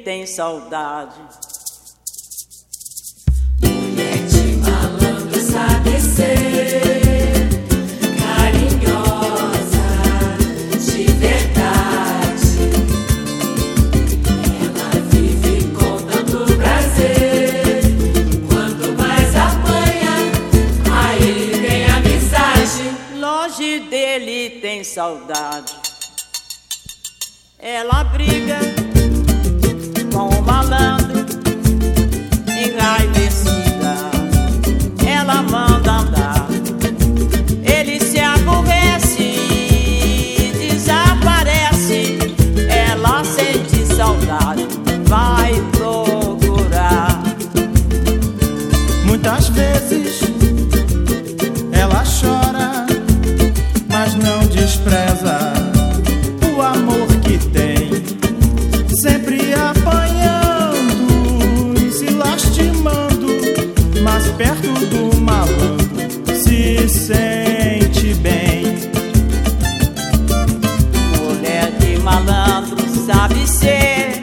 tem saudade. Mulher de malandro sabe ser carinhosa de verdade. Ela vive contando prazer. Quanto mais apanha, aí vem amizade. Longe dele tem saudade. Ela briga com o malandro, enraivecida, ela manda andar. Ele se aborrece e desaparece. Ela sente saudade, vai procurar. Muitas vezes ela chora, mas não despreza o amor que tem, sempre apanhando e se lastimando, mas perto do malandro se sente bem. Mulher de malandro sabe ser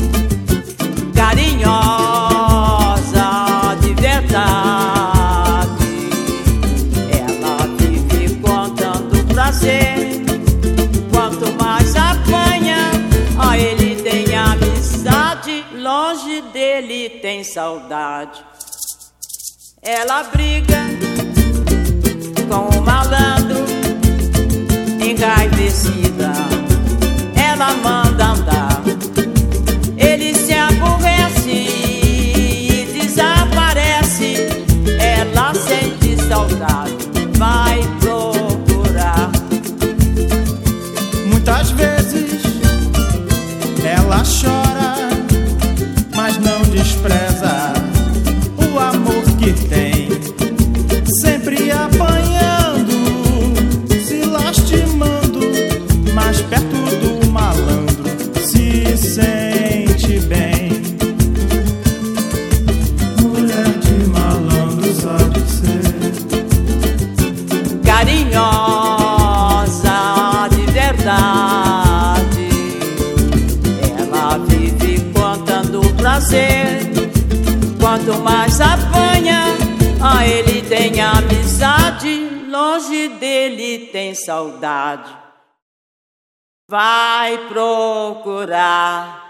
carinhosa de verdade. Ela vive contando prazer. Quanto mais apanha, a ele tem amizade. Longe dele tem saudade. Ela briga com o malandro, enraivecida, ela manda andar. Ele se aborrece e desaparece. Ela sente saudade, vai procurar. Muitas vezes ela chora, mas não despreza o amor que tem, sempre apanhando, se lastimando, mas perto do malandro se sente bem. Mulher de malandro sabe ser carinhosa de verdade. Ela vive contando prazer. Quanto mais apanha, a ele tem amizade. Longe dele tem saudade, vai procurar.